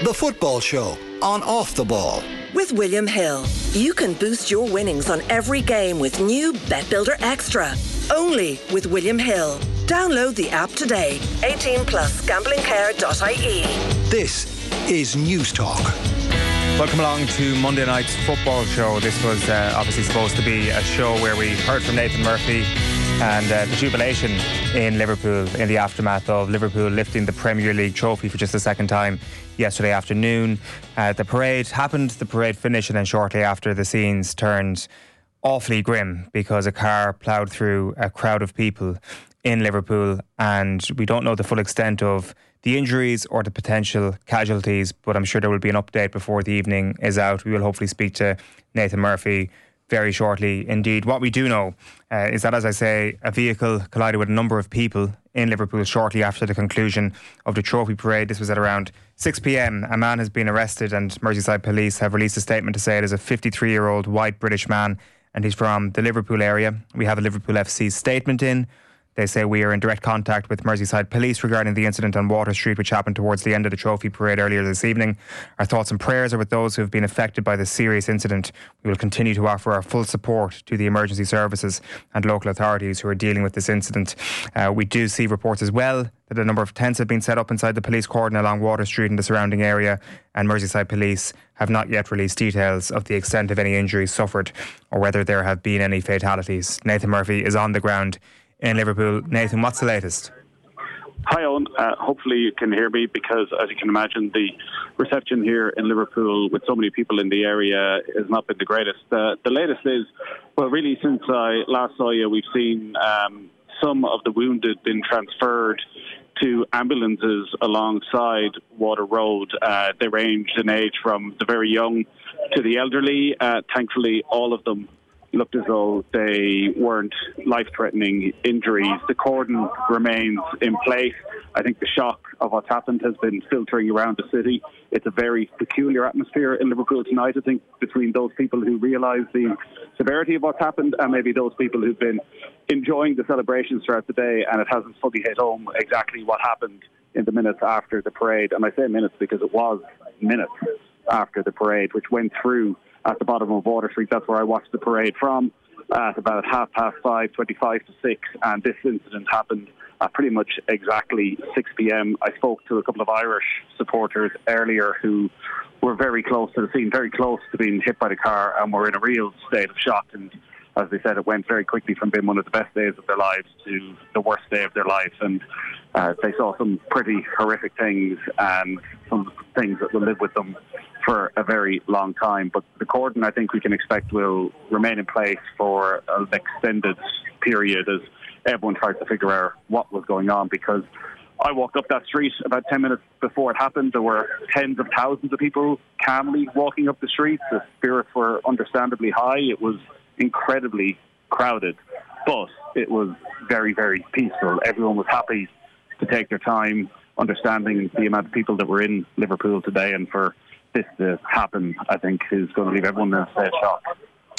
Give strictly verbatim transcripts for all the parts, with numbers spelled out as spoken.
The Football Show on Off the Ball. With William Hill, you can boost your winnings on every game with new Bet Builder Extra. Only with William Hill. Download the app today. eighteen plus gamblingcare dot I E. This is News Talk. Welcome along to Monday night's Football Show. This was uh, obviously supposed to be a show where we heard from Nathan Murphy and uh, the jubilation in Liverpool in the aftermath of Liverpool lifting the Premier League trophy for just the second time yesterday afternoon. Uh, the parade happened, the parade finished, and then shortly after the scenes turned awfully grim because a car ploughed through a crowd of people in Liverpool, and we don't know the full extent of the injuries or the potential casualties, but I'm sure there will be an update before the evening is out. We will hopefully speak to Nathan Murphy very shortly indeed. What we do know uh, is that, as I say, a vehicle collided with a number of people in Liverpool shortly after the conclusion of the trophy parade. This was at around six p.m. A man has been arrested, and Merseyside police have released a statement to say it is a fifty-three-year-old white British man and he's from the Liverpool area. We have a Liverpool F C statement in. They say we are in direct contact with Merseyside police regarding the incident on Water Street, which happened towards the end of the trophy parade earlier this evening. Our thoughts and prayers are with those who have been affected by this serious incident. We will continue to offer our full support to the emergency services and local authorities who are dealing with this incident. Uh, we do see reports as well that a number of tents have been set up inside the police cordon along Water Street and the surrounding area, and Merseyside police have not yet released details of the extent of any injuries suffered or whether there have been any fatalities. Nathan Murphy is on the ground in Liverpool. Nathan, what's the latest? Hi, Owen. Uh, hopefully you can hear me, because as you can imagine, the reception here in Liverpool with so many people in the area has not been the greatest. Uh, the latest is, well, really since I last saw you, we've seen um, some of the wounded been transferred to ambulances alongside Water Road. Uh, they ranged in age from the very young to the elderly. Uh, thankfully, all of them looked as though they weren't life-threatening injuries. The cordon remains in place. I think the shock of what's happened has been filtering around the city. It's a very peculiar atmosphere in Liverpool tonight, I think, between those people who realise the severity of what's happened and maybe those people who've been enjoying the celebrations throughout the day, and it hasn't fully hit home exactly what happened in the minutes after the parade. And I say minutes because it was minutes after the parade, which went through at the bottom of Water Street. That's where I watched the parade from, at about half past five, twenty-five to six, and this incident happened at pretty much exactly six p.m. I spoke to a couple of Irish supporters earlier who were very close to the scene, very close to being hit by the car, and were in a real state of shock. And as they said, it went very quickly from being one of the best days of their lives to the worst day of their life. And uh, they saw some pretty horrific things, and some things that will live with them for a very long time. But the cordon, I think we can expect, will remain in place for an extended period as everyone tries to figure out what was going on, because I walked up that street about ten minutes before it happened. There were tens of thousands of people calmly walking up the street. The spirits were understandably high. It was incredibly crowded, but it was very, very peaceful. Everyone was happy to take their time, understanding the amount of people that were in Liverpool today, and for this to happen, I think, is going to leave everyone in a state of shock.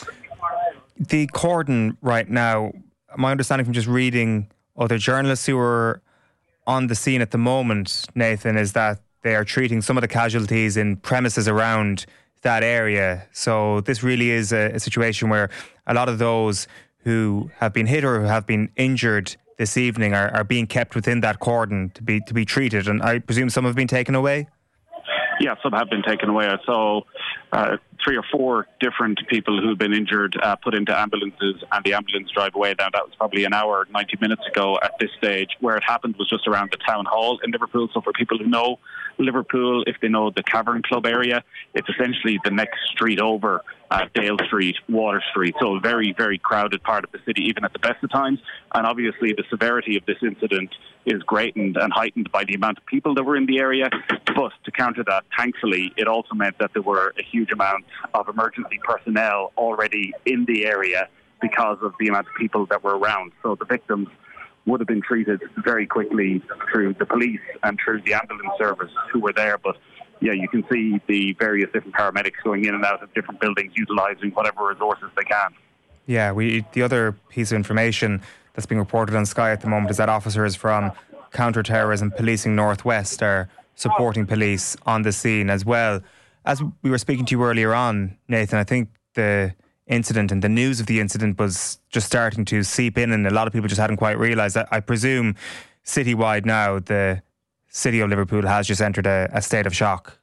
The cordon right now, my understanding from just reading other journalists who are on the scene at the moment, Nathan, is that they are treating some of the casualties in premises around that area. So this really is a, a situation where a lot of those who have been hit or who have been injured this evening are, are being kept within that cordon to be to be treated. And I presume some have been taken away? Yeah, some have been taken away. I saw uh, three or four different people who've been injured uh, put into ambulances, and the ambulance drive away. Now, that was probably an hour, ninety minutes ago at this stage. Where it happened was just around the town hall in Liverpool. So for people who know Liverpool, if they know the Cavern Club area, it's essentially the next street over, uh, Dale Street, Water Street. So a very, very crowded part of the city, even at the best of times. And obviously the severity of this incident is greatened and heightened by the amount of people that were in the area. But to counter that, thankfully, it also meant that there were a huge amount of emergency personnel already in the area because of the amount of people that were around. So the victims would have been treated very quickly through the police and through the ambulance service who were there. But yeah, you can see the various different paramedics going in and out of different buildings, utilising whatever resources they can. Yeah, we the other piece of information that's being reported on Sky at the moment is that officers from Counter-Terrorism Policing Northwest are supporting police on the scene as well. As we were speaking to you earlier on, Nathan, I think the incident and the news of the incident was just starting to seep in, and a lot of people just hadn't quite realised that. I presume citywide now, the city of Liverpool has just entered a, a state of shock.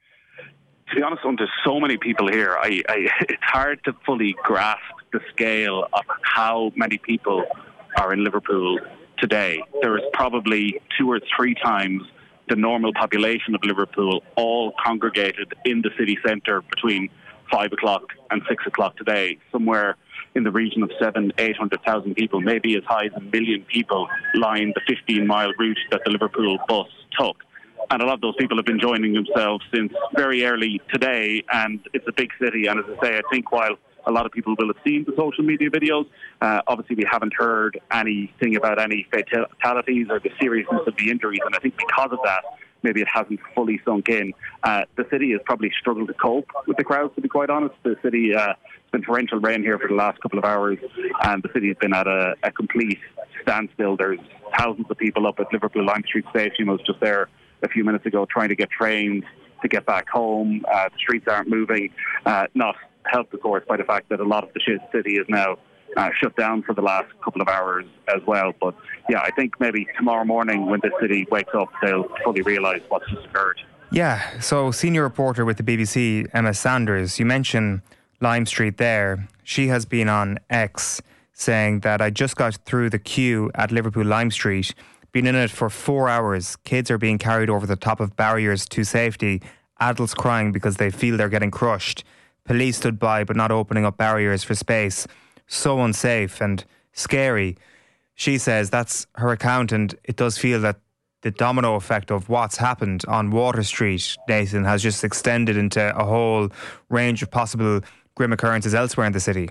To be honest, there's so many people here. I, I, it's hard to fully grasp the scale of how many people are in Liverpool today. There is probably two or three times the normal population of Liverpool all congregated in the city centre between five o'clock and six o'clock today. Somewhere in the region of seven, eight hundred thousand people, maybe as high as a million people, line the fifteen mile route that the Liverpool bus took. And a lot of those people have been joining themselves since very early today, and it's a big city. And as I say, I think while a lot of people will have seen the social media videos, uh, obviously we haven't heard anything about any fatalities or the seriousness of the injuries. And I think because of that, maybe it hasn't fully sunk in. Uh, the city has probably struggled to cope with the crowds, to be quite honest. The city, uh, it's been torrential rain here for the last couple of hours, and the city has been at a, a complete standstill. There's thousands of people up at Liverpool Lime Street Station. I was just there a few minutes ago trying to get trains to get back home. Uh, the streets aren't moving, uh, not helped, of course, by the fact that a lot of the city is now uh, shut down for the last couple of hours as well. But yeah, I think maybe tomorrow morning when the city wakes up, they'll fully realise what's just occurred. Yeah, so senior reporter with the B B C, Emma Sanders, you mentioned Lime Street there. She has been on X saying that I just got through the queue at Liverpool Lime Street, been in it for four hours. Kids are being carried over the top of barriers to safety. Adults crying because they feel they're getting crushed. Police stood by but not opening up barriers for space. So unsafe and scary. She says that's her account, and it does feel that the domino effect of what's happened on Water Street, Nathan, has just extended into a whole range of possible grim occurrences elsewhere in the city.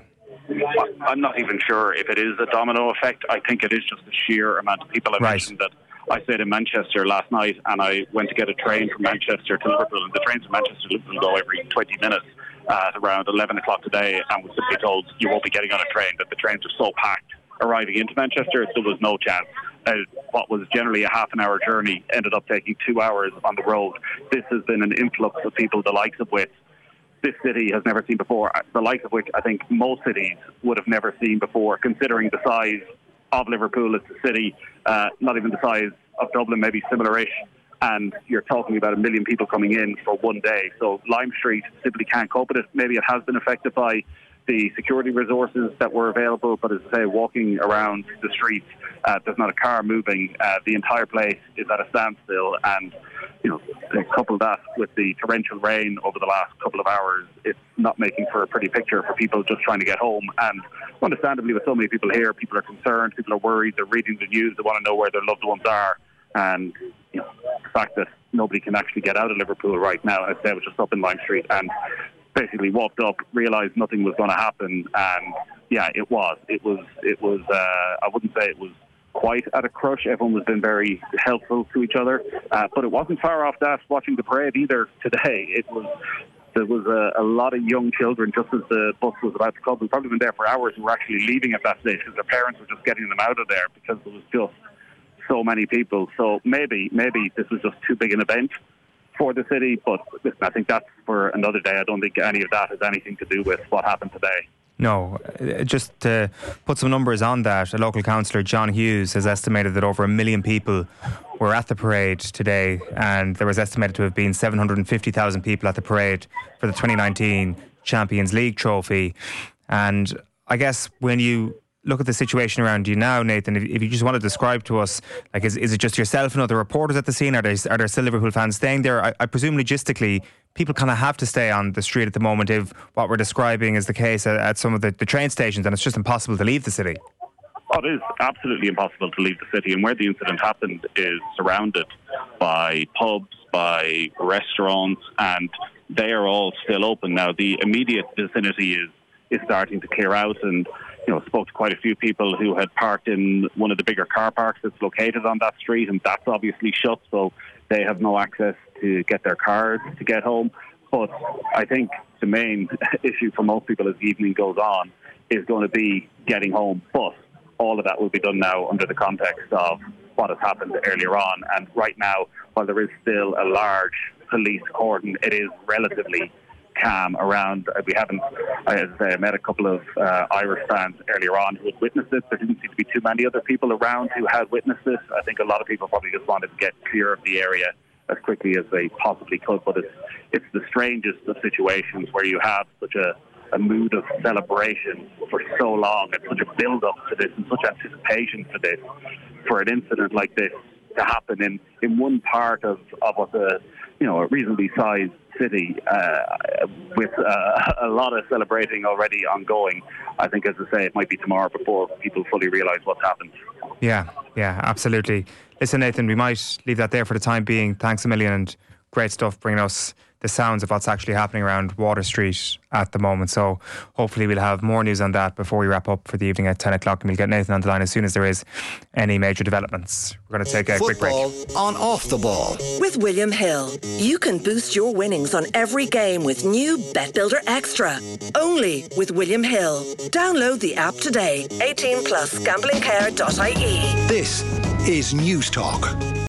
I'm not even sure if it is a domino effect. I think it is just the sheer amount of people. I right. mentioned that I stayed in Manchester last night, and I went to get a train from Manchester to Liverpool, and the trains from Manchester to Liverpool go every twenty minutes uh, at around eleven o'clock today, and was simply told you won't be getting on a train, that the trains are so packed arriving into Manchester, there was no chance. Uh, what was generally a half an hour journey ended up taking two hours on the road. This has been an influx of people, the likes of which this city has never seen before, the likes of which I think most cities would have never seen before, considering the size of Liverpool as a city, uh, not even the size of Dublin, maybe similar-ish, and you're talking about a million people coming in for one day. So Lime Street simply can't cope with it. Maybe it has been affected by the security resources that were available, but as I say, walking around the streets, uh, there's not a car moving. Uh, the entire place is at a standstill, and you know, couple that with the torrential rain over the last couple of hours, it's not making for a pretty picture for people just trying to get home. And understandably, with so many people here, people are concerned, people are worried, they're reading the news, they want to know where their loved ones are. And you know, the fact that nobody can actually get out of Liverpool right now, as I say, I was just up in Lime Street and basically walked up, realised nothing was going to happen, and yeah, it was. It was, it was, uh, I wouldn't say it was quite at a crush. Everyone was been very helpful to each other, uh, but it wasn't far off that watching the parade either today. It was, there was a, a lot of young children just as the bus was about to come. We've probably been there for hours, who were actually leaving at that stage because their parents were just getting them out of there because there was just so many people. So maybe, maybe this was just too big an event for the city, but listen, I think that's for another day. I don't think any of that has anything to do with what happened today. No, just to put some numbers on that, a local councillor, John Hughes, has estimated that over a million people were at the parade today, and there was estimated to have been seven hundred fifty thousand people at the parade for the twenty nineteen Champions League trophy. And I guess when you look at the situation around you now, Nathan, if, if you just want to describe to us, like, is, is it just yourself and other reporters at the scene? Are there, are there still Liverpool fans staying there? I, I presume logistically, people kind of have to stay on the street at the moment if what we're describing is the case at, at some of the, the train stations, and it's just impossible to leave the city. Oh, it is absolutely impossible to leave the city, and where the incident happened is surrounded by pubs, by restaurants, and they are all still open now. The immediate vicinity is is starting to clear out, and you know, spoke to quite a few people who had parked in one of the bigger car parks that's located on that street, and that's obviously shut, so they have no access to get their cars to get home. But I think the main issue for most people as the evening goes on is going to be getting home. But all of that will be done now under the context of what has happened earlier on. And right now, while there is still a large police cordon, it is relatively calm around. Uh, we haven't, as I say, I met a couple of uh, Irish fans earlier on who had witnessed this. There didn't seem to be too many other people around who had witnessed this. I think a lot of people probably just wanted to get clear of the area as quickly as they possibly could. But it's, it's the strangest of situations where you have such a, a mood of celebration for so long and such a build-up to this and such anticipation for this, for an incident like this to happen in, in one part of, of what's a, you know, a reasonably sized city uh, with uh, a lot of celebrating already ongoing. I think, as I say, it might be tomorrow before people fully realise what's happened. Yeah, yeah, absolutely. Listen, Nathan, we might leave that there for the time being. Thanks a million, and great stuff bringing us the sounds of what's actually happening around Water Street at the moment. So hopefully we'll have more news on that before we wrap up for the evening at ten o'clock, and we'll get Nathan on the line as soon as there is any major developments. We're going to take a quick break. Football on Off the Ball. With William Hill, you can boost your winnings on every game with new Bet Builder Extra. Only with William Hill. Download the app today. eighteen plus gambling care dot I E. This is News Talk.